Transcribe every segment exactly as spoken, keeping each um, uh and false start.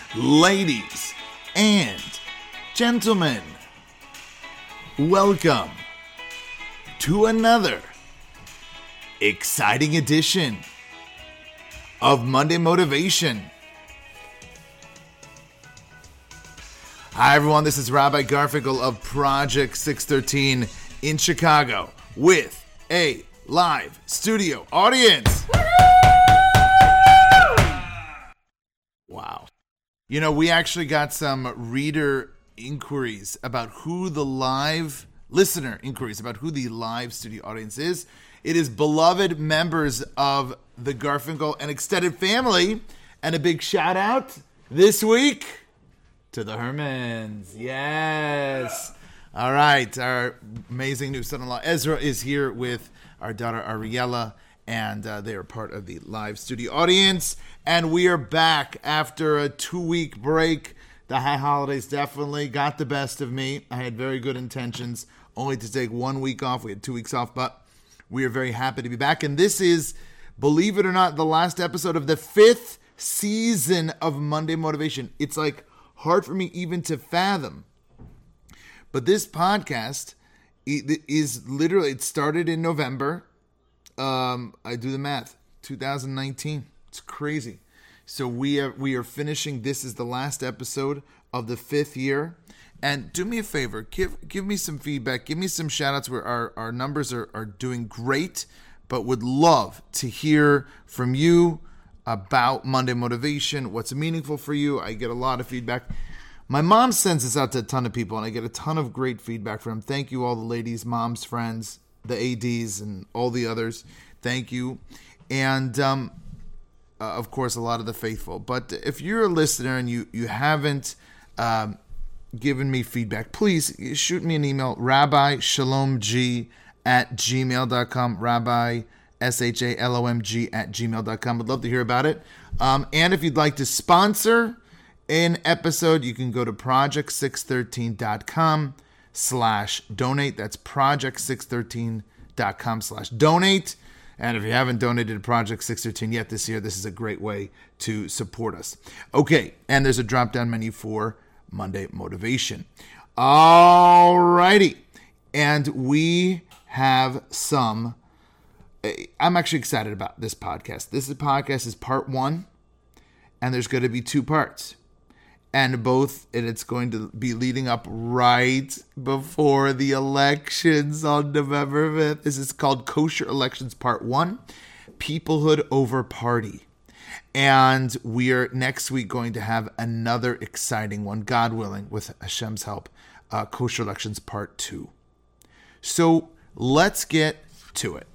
Ladies and gentlemen, welcome to another exciting edition of Monday Motivation. Hi everyone, this is Rabbi Garfinkel of Project six thirteen in Chicago with a live studio audience. Wow. You know, we actually got some reader inquiries about who the live, listener inquiries about who the live studio audience is. It is beloved members of the Garfinkel and extended family. And a big shout out this week to the Hermans. Yes. All right. Our amazing new son-in-law Ezra is here with our daughter Ariella, and uh, they are part of the live studio audience. And we are back after a two-week break. The high holidays definitely got the best of me. I had very good intentions, only to take one week off. We had two weeks off, but we are very happy to be back. And this is, believe it or not, the last episode of the fifth season of Monday Motivation. It's like hard for me even to fathom. But this podcast is literally, it started in November. Um, I do the math, two thousand nineteen. It's crazy. So we are we are finishing. This is the last episode of the fifth year. And do me a favor, give give me some feedback, give me some shout outs where our, our numbers are, are doing great, but would love to hear from you about Monday Motivation, what's meaningful for you. I get a lot of feedback. My mom sends this out to a ton of people, and I get a ton of great feedback from them. Thank you, all the ladies, moms, friends, the A Ds, and all the others. Thank you. And, um, uh, of course, a lot of the faithful. But if you're a listener and you, you haven't um, given me feedback, please shoot me an email, rabbi shalom g at gmail dot com, rabbi S H A L O M G at gmail dot com. I'd love to hear about it. Um, and if you'd like to sponsor an episode, you can go to project six thirteen dot com slash donate. That's project six thirteen dot com slash donate. And if you haven't donated to Project six thirteen yet this year, this is a great way to support us. Okay, and there's a drop-down menu for Monday Motivation. All righty. And we have some... I'm actually excited about this podcast. This podcast is part one, and there's going to be two parts. And both, and it's going to be leading up right before the elections on November fifth. This is called Kosher Elections Part one, Peoplehood Over Party. And we are next week going to have another exciting one, God willing, with Hashem's help, uh, Kosher Elections Part two. So let's get to it.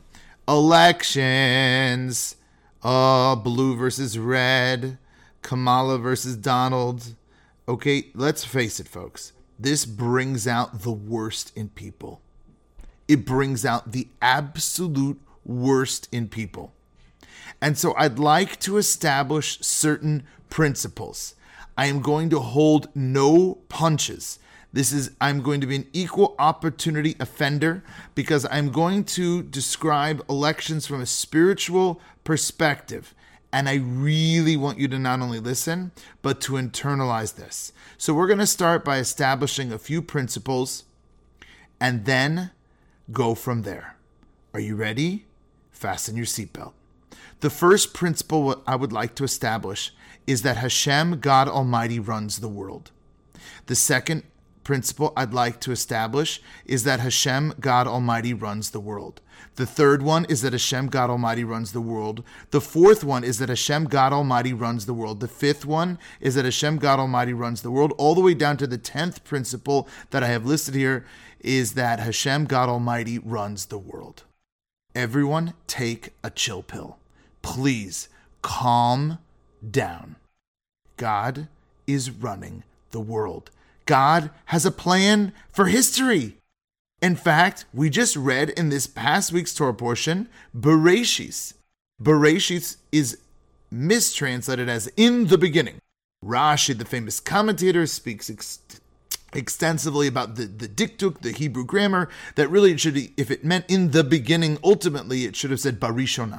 Elections, uh, blue versus red, Kamala versus Donald. Okay, let's face it, folks. This brings out the worst in people. It brings out the absolute worst in people. And so I'd like to establish certain principles. I am going to hold no punches. This is, I'm going to be an equal opportunity offender because I'm going to describe elections from a spiritual perspective. And I really want you to not only listen, but to internalize this. So we're going to start by establishing a few principles and then go from there. Are you ready? Fasten your seatbelt. The first principle I would like to establish is that Hashem, God Almighty, runs the world. The second principle I'd like to establish is that Hashem, God Almighty, runs the world. The third one is that Hashem, God Almighty, runs the world. The fourth one is that Hashem, God Almighty, runs the world. The fifth one is that Hashem, God Almighty, runs the world. All the way down to the tenth principle that I have listed here is that Hashem, God Almighty, runs the world. Everyone take a chill pill. Please calm down. God is running the world. God has a plan for history. In fact, we just read in this past week's Torah portion, Bereshis. Bereshis is mistranslated as in the beginning. Rashi, the famous commentator, speaks ex- extensively about the, the diktuk, the Hebrew grammar, that really it should, if it meant in the beginning, ultimately it should have said Barishona.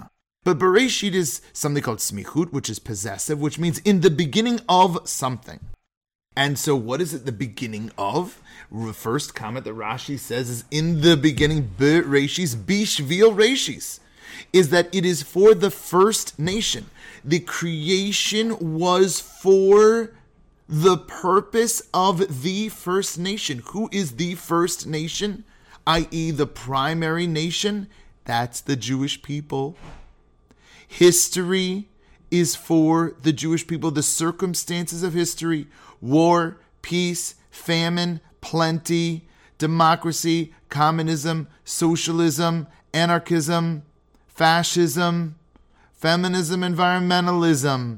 But Bereshit is something called smichut, which is possessive, which means in the beginning of something. And so what is it the beginning of? The first comment that Rashi says is in the beginning, Bereshis, bishvil reshis, is that it is for the first nation. The creation was for the purpose of the first nation. Who is the first nation? that is the primary nation? That's the Jewish people. History is for the Jewish people. The circumstances of history, war, peace, famine, plenty, democracy, communism, socialism, anarchism, fascism, feminism, environmentalism,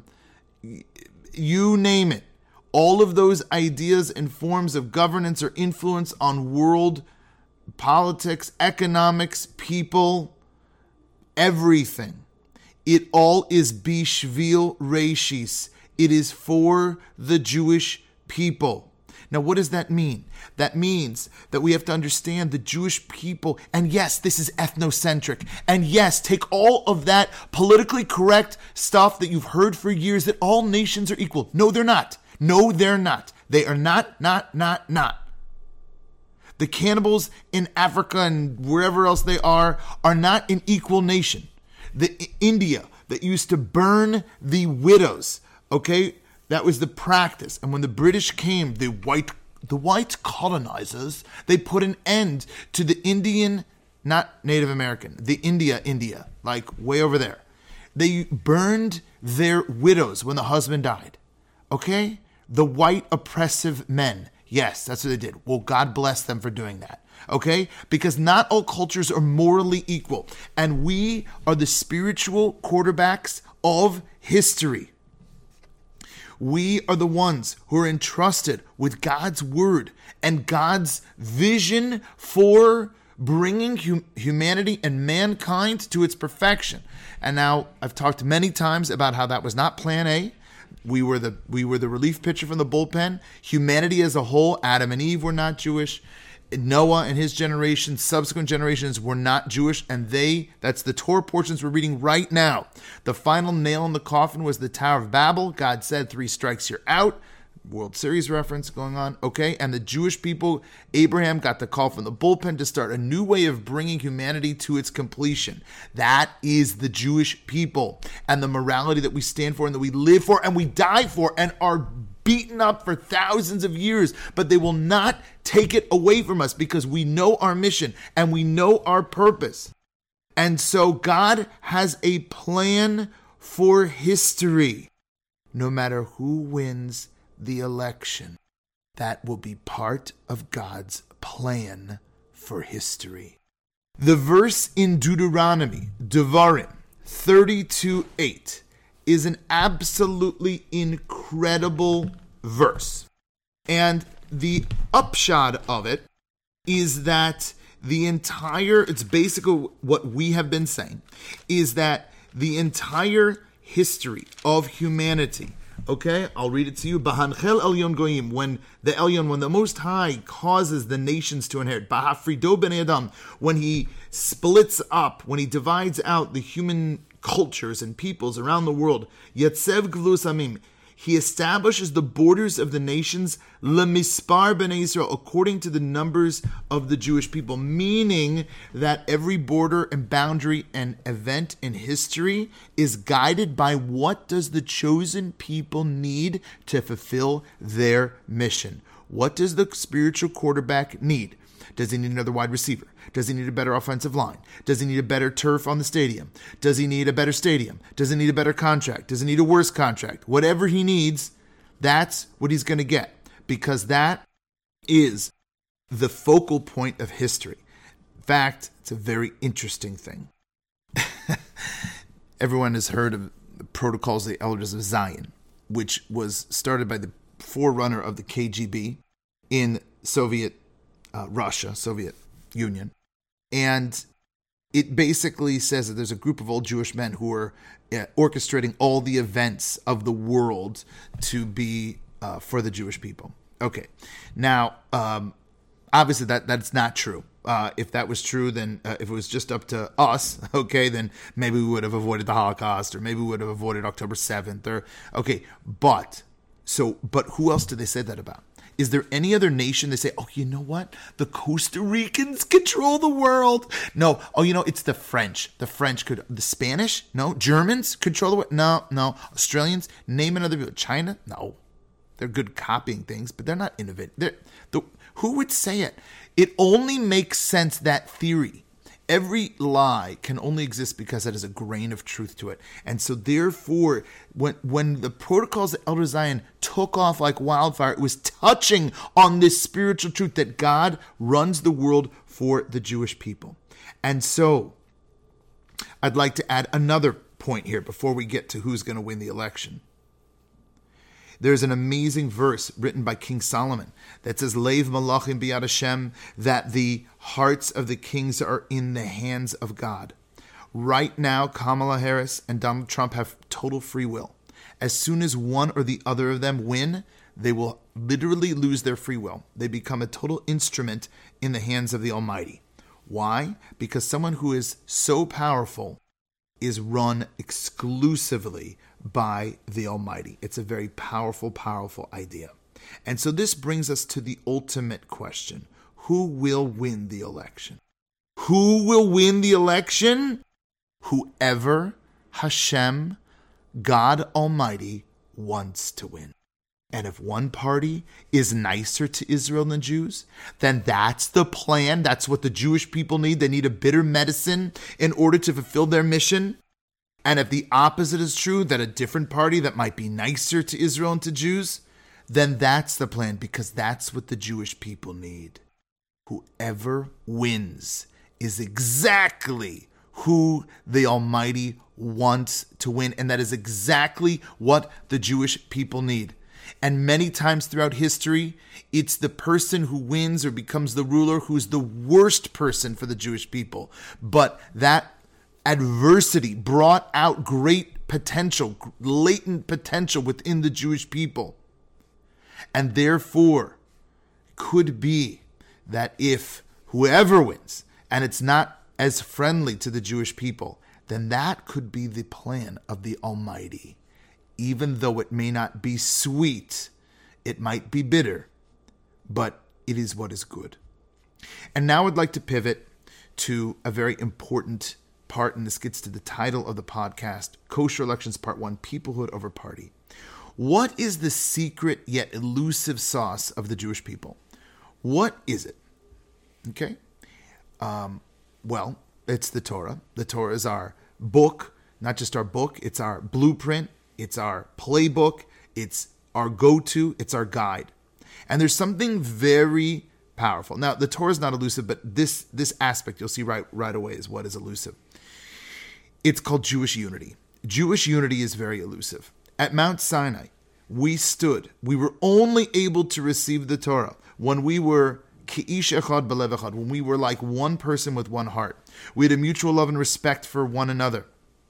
you name it. All of those ideas and forms of governance or influence on world politics, economics, people, everything. It all is bishvil reshis. It is for the Jewish people. Now, what does that mean? That means that we have to understand the Jewish people. And yes, this is ethnocentric. And yes, take all of that politically correct stuff that you've heard for years that all nations are equal. No, they're not. No, they're not. They are not, not, not, not. The cannibals in Africa and wherever else they are, are not an equal nation. The India that used to burn the widows, okay, that was the practice. And when the British came, the white the white colonizers, they put an end to the Indian, not Native American, the India, India, like way over there. They burned their widows when the husband died, okay? The white oppressive men. Yes, that's what they did. Well, God bless them for doing that. Okay? Because not all cultures are morally equal. And we are the spiritual quarterbacks of history. We are the ones who are entrusted with God's word and God's vision for bringing hum- humanity and mankind to its perfection. And now, I've talked many times about how that was not plan A. We were the we were the relief pitcher from the bullpen. Humanity as a whole, Adam and Eve were not Jewish. Noah and his generation, subsequent generations were not Jewish, and they, that's the Torah portions we're reading right now. The final nail in the coffin was the Tower of Babel. God said, three strikes, you're out. World Series reference going on, okay? And the Jewish people, Abraham got the call from the bullpen to start a new way of bringing humanity to its completion. That is the Jewish people and the morality that we stand for and that we live for and we die for and are beaten up for thousands of years, but they will not take it away from us because we know our mission and we know our purpose. And so God has a plan for history. No matter who wins the election, that will be part of God's plan for history. The verse in Deuteronomy, Devarim thirty-two eight, is an absolutely incredible verse. And the upshot of it is that the entire, it's basically what we have been saying, is that the entire history of humanity, okay, I'll read it to you. Bahanchel Elyon Goyim, when the Elyon, when the Most High causes the nations to inherit. Bahafrido ben Adam, when he splits up, when he divides out the human cultures and peoples around the world. Yatsev Gvulus Amim, he establishes the borders of the nations, lemispar b'nei Israel, according to the numbers of the Jewish people, meaning that every border and boundary and event in history is guided by what does the chosen people need to fulfill their mission. What does the spiritual quarterback need? Does he need another wide receiver? Does he need a better offensive line? Does he need a better turf on the stadium? Does he need a better stadium? Does he need a better contract? Does he need a worse contract? Whatever he needs, that's what he's going to get, because that is the focal point of history. In fact, it's a very interesting thing. Everyone has heard of the Protocols of the Elders of Zion, which was started by the forerunner of the K G B in Soviet uh, Russia, Soviet Union. And it basically says that there's a group of old Jewish men who are uh, orchestrating all the events of the world to be uh, for the Jewish people. Okay. Now, um, Obviously, that that's not true. Uh, if that was true, then uh, if it was just up to us, okay, then maybe we would have avoided the Holocaust, or maybe we would have avoided October seventh, or okay. But so, but who else do they say that about? Is there any other nation they say, oh, you know what? The Costa Ricans control the world. No. Oh, you know, it's the French. The French could, the Spanish? No. Germans control the world? No, no. Australians? Name another people. China? No. They're good copying things, but they're not innovative. They're, the, who would say it? It only makes sense, that theory. Every lie can only exist because it has a grain of truth to it. And so therefore, when when the protocols of Elder Zion took off like wildfire, it was touching on this spiritual truth that God runs the world for the Jewish people. And so I'd like to add another point here before we get to who's going to win the election. There's an amazing verse written by King Solomon that says, Leiv Malachim Biyad Hashem, that the hearts of the kings are in the hands of God. Right now, Kamala Harris and Donald Trump have total free will. As soon as one or the other of them win, they will literally lose their free will. They become a total instrument in the hands of the Almighty. Why? Because someone who is so powerful is run exclusively by the Almighty. It's a very powerful, powerful idea. And so this brings us to the ultimate question. Who will win the election? Who will win the election? Whoever Hashem, God Almighty, wants to win. And if one party is nicer to Israel than Jews, then that's the plan. That's what the Jewish people need. They need a bitter medicine in order to fulfill their mission. And if the opposite is true, that a different party that might be nicer to Israel and to Jews, then that's the plan, because that's what the Jewish people need. Whoever wins is exactly who the Almighty wants to win. And that is exactly what the Jewish people need. And many times throughout history, it's the person who wins or becomes the ruler who's the worst person for the Jewish people. But that adversity brought out great potential, latent potential within the Jewish people. And therefore, could be that if whoever wins, and it's not as friendly to the Jewish people, then that could be the plan of the Almighty. Even though it may not be sweet, it might be bitter, but it is what is good. And now I'd like to pivot to a very important part, and this gets to the title of the podcast, Kosher Elections Part one, Peoplehood over Party. What is the secret yet elusive sauce of the Jewish people? What is it? Okay. Um, well, it's the Torah. The Torah is our book, not just our book, it's our blueprint. It's our playbook, it's our go-to, it's our guide. And there's something very powerful. Now, the Torah is not elusive, but this this aspect you'll see right, right away is what is elusive. It's called Jewish unity. Jewish unity is very elusive. At Mount Sinai, we stood, we were only able to receive the Torah when we were Ki'ish echad belev echad, when we were like one person with one heart. We had a mutual love and respect for one another.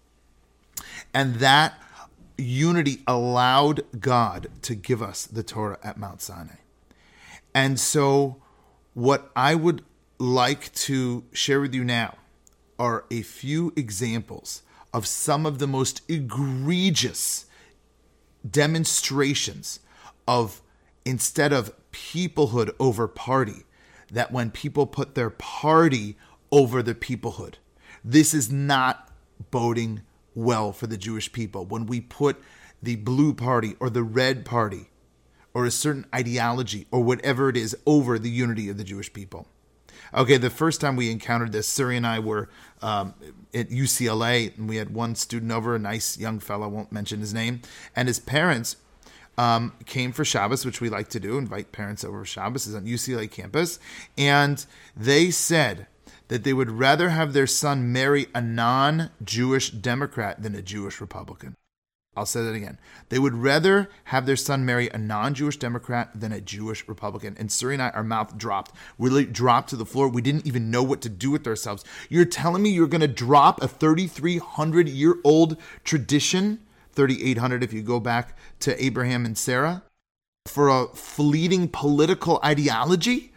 And that unity allowed God to give us the Torah at Mount Sinai. And so what I would like to share with you now are a few examples of some of the most egregious demonstrations of, instead of peoplehood over party, that when people put their party over the peoplehood. This is not boding well for the Jewish people. When we put the blue party or the red party or a certain ideology or whatever it is over the unity of the Jewish people. Okay, the first time we encountered this, Suri and I were um, at U C L A, and we had one student over, a nice young fellow, won't mention his name, and his parents um, came for Shabbos, which we like to do, invite parents over for Shabbos. It's on U C L A campus, and they said that they would rather have their son marry a non-Jewish Democrat than a Jewish Republican. I'll say that again. They would rather have their son marry a non-Jewish Democrat than a Jewish Republican. And Suri and I, our mouth dropped. We really dropped to the floor. We didn't even know what to do with ourselves. You're telling me you're going to drop a thirty-three hundred year old tradition, thirty-eight hundred if you go back to Abraham and Sarah, for a fleeting political ideology?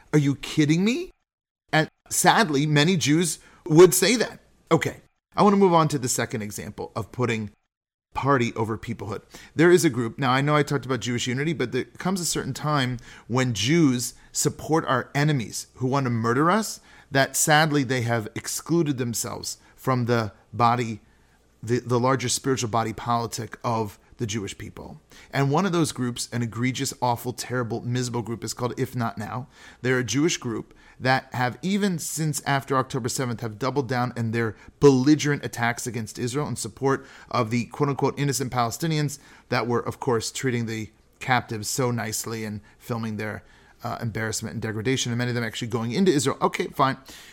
Are you kidding me? And sadly, many Jews would say that. Okay, I want to move on to the second example of putting party over peoplehood. There is a group, now I know I talked about Jewish unity, but there comes a certain time when Jews support our enemies who want to murder us, that sadly they have excluded themselves from the body, the, the larger spiritual body politic of the Jewish people. And one of those groups, an egregious, awful, terrible, miserable group, is called If Not Now. They're a Jewish group that have, even since after October seventh, have doubled down in their belligerent attacks against Israel in support of the quote-unquote innocent Palestinians that were, of course, treating the captives so nicely and filming their uh, embarrassment and degradation, and many of them actually going into Israel. Okay, fine.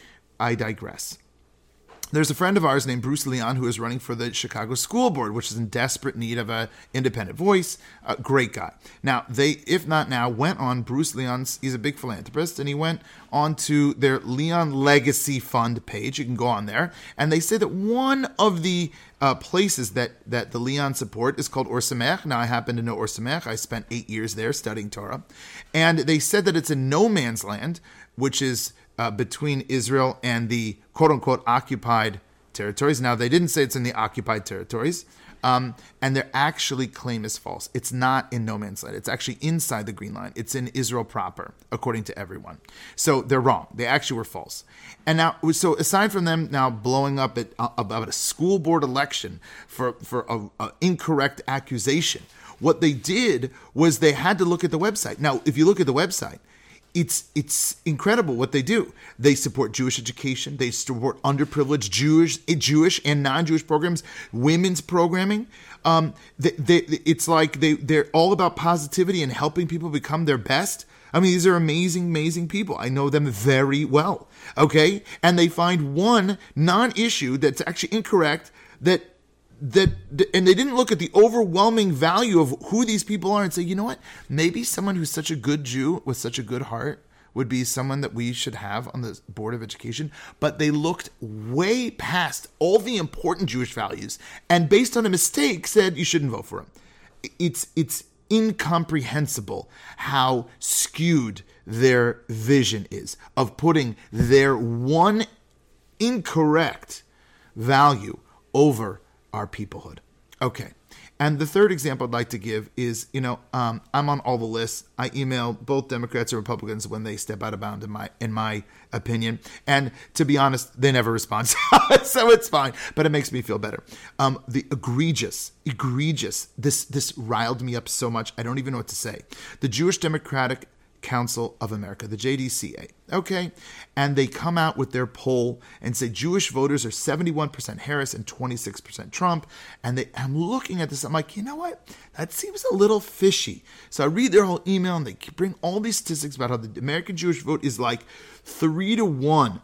I digress. There's a friend of ours named Bruce Leon who is running for the Chicago School Board, which is in desperate need of an independent voice. A great guy. Now, they, If Not Now, went on Bruce Leon's, he's a big philanthropist, and he went on to their Leon Legacy Fund page. You can go on there. And they say that one of the uh, places that, that the Leon support is called Or Sameach. Now, I happen to know Or Sameach. I spent eight years there studying Torah. And they said that it's in no man's land, which is Uh, between Israel and the quote-unquote occupied territories. Now, they didn't say it's in the occupied territories, um, and their actually claim is false. It's not in no man's land. It's actually inside the Green Line. It's in Israel proper, according to everyone. So they're wrong. They actually were false. And now, so aside from them now blowing up at, uh, about a school board election for, for a, a incorrect accusation, what they did was they had to look at the website. Now, if you look at the website, It's it's incredible what they do. They support Jewish education. They support underprivileged Jewish, Jewish and non-Jewish programs, women's programming. Um, they, they, it's like they, they're all about positivity and helping people become their best. I mean, these are amazing, amazing people. I know them very well, okay? And they find one non-issue that's actually incorrect that That and they didn't look at the overwhelming value of who these people are and say, you know what, maybe someone who's such a good Jew with such a good heart would be someone that we should have on the Board of Education. But they looked way past all the important Jewish values and based on a mistake said you shouldn't vote for him. It's it's incomprehensible how skewed their vision is of putting their one incorrect value over our peoplehood. Okay. And the third example I'd like to give is, you know, um, I'm on all the lists. I email both Democrats and Republicans when they step out of bounds, in my in my opinion. And to be honest, they never respond. So it's fine. But it makes me feel better. Um, the egregious, egregious, this this riled me up so much, I don't even know what to say. The Jewish Democratic Council of America, the J D C A, okay? And they come out with their poll and say Jewish voters are seventy-one percent Harris and twenty-six percent Trump. And they, I'm looking at this, I'm like, you know what? That seems a little fishy. So I read their whole email and they bring all these statistics about how the American Jewish vote is like three to one.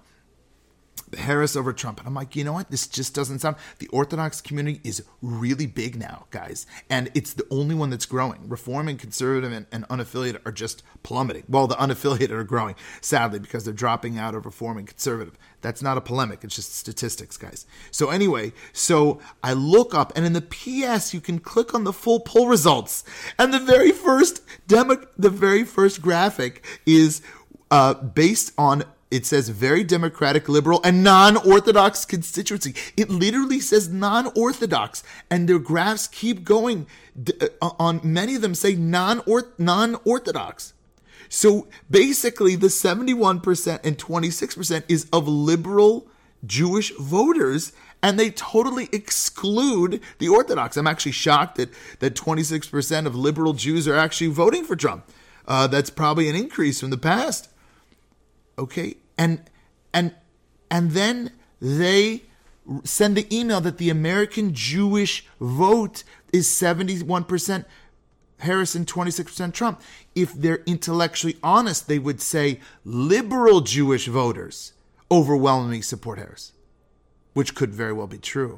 Harris over Trump. And I'm like, you know what? This just doesn't sound... The Orthodox community is really big now, guys. And it's the only one that's growing. Reform and conservative and, and unaffiliated are just plummeting. Well, the unaffiliated are growing, sadly, because they're dropping out of reform and conservative. That's not a polemic. It's just statistics, guys. So anyway, so I look up, and in the P S, you can click on the full poll results. And the very first demo, the very first graphic is uh, based on... It says very Democratic, liberal, and non-Orthodox constituency. It literally says non-Orthodox, and their graphs keep going. On many of them say non-Orthodox. So basically, the seventy-one percent and twenty-six percent is of liberal Jewish voters, and they totally exclude the Orthodox. I'm actually shocked that that twenty-six percent of liberal Jews are actually voting for Trump. Uh, that's probably an increase from the past. Okay, and and and then they send the email that the American Jewish vote is seventy-one percent Harris and twenty-six percent Trump. If they're intellectually honest, they would say liberal Jewish voters overwhelmingly support Harris, which could very well be true.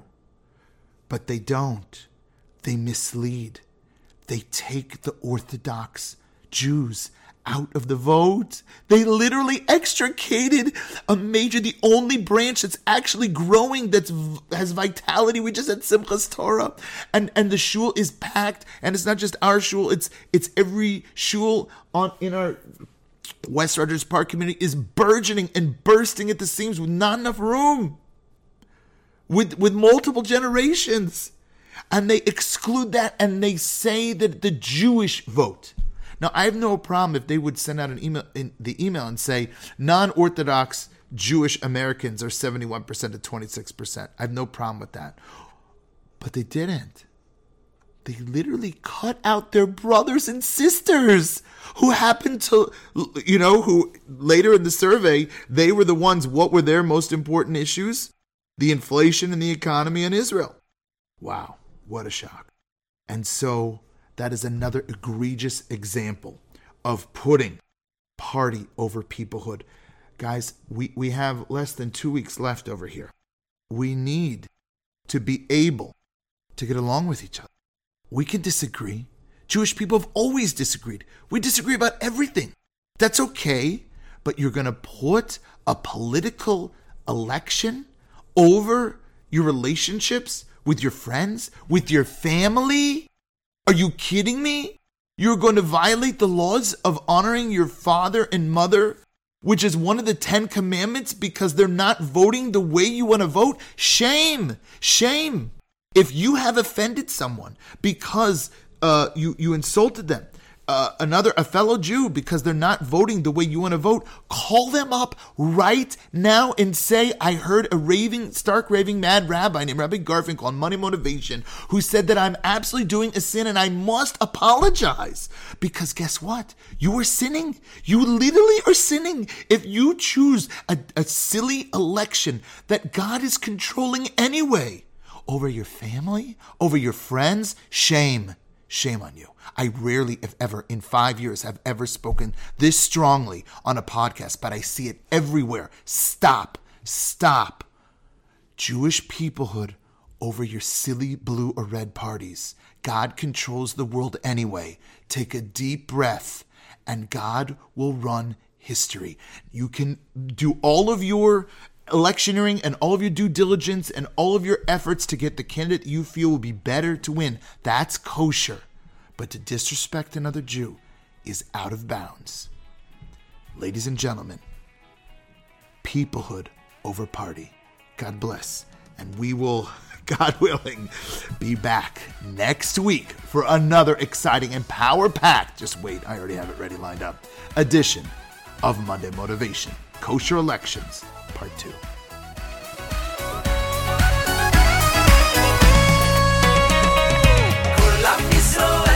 But they don't. They mislead. They take the Orthodox Jews out of the vote. They literally extricated a major, the only branch that's actually growing, that has vitality. We just had Simchas Torah, and and the shul is packed, and it's not just our shul, it's it's every shul on in our West Rogers Park community is burgeoning and bursting at the seams with not enough room, with with multiple generations. And they exclude that, and they say that the Jewish vote. Now, I have no problem if they would send out an email in the email and say non-Orthodox Jewish Americans are seventy-one percent to twenty-six percent. I have no problem with that. But they didn't. They literally cut out their brothers and sisters who happened to, you know, who later in the survey, they were the ones, what were their most important issues? The inflation and the economy in Israel. Wow, what a shock. And so that is another egregious example of putting party over peoplehood. Guys, we, we have less than two weeks left over here. We need to be able to get along with each other. We can disagree. Jewish people have always disagreed. We disagree about everything. That's okay, but you're going to put a political election over your relationships with your friends, with your family? Are you kidding me? You're going to violate the laws of honoring your father and mother, which is one of the Ten Commandments, because they're not voting the way you want to vote? Shame! Shame! If you have offended someone because uh, you, you insulted them, uh, another, a fellow Jew, because they're not voting the way you want to vote, call them up right now and say, I heard a raving, stark raving mad rabbi named Rabbi Garfinkel on Monday Motivation who said that I'm absolutely doing a sin and I must apologize. Because guess what? You are sinning. You literally are sinning if you choose a, a silly election that God is controlling anyway. Over your family, over your friends, shame. Shame on you. I rarely, if ever, in five years have ever spoken this strongly on a podcast, but I see it everywhere. Stop. Stop. Jewish peoplehood over your silly blue or red parties. God controls the world anyway. Take a deep breath, and God will run history. You can do all of your electioneering and all of your due diligence and all of your efforts to get the candidate you feel will be better to win. That's kosher. But to disrespect another Jew is out of bounds. Ladies and gentlemen, peoplehood over party. God bless. And we will, God willing, be back next week for another exciting and power-packed, just wait, I already have it ready lined up, edition of Monday Motivation. Kosher Elections, Part two. כל עם ישראל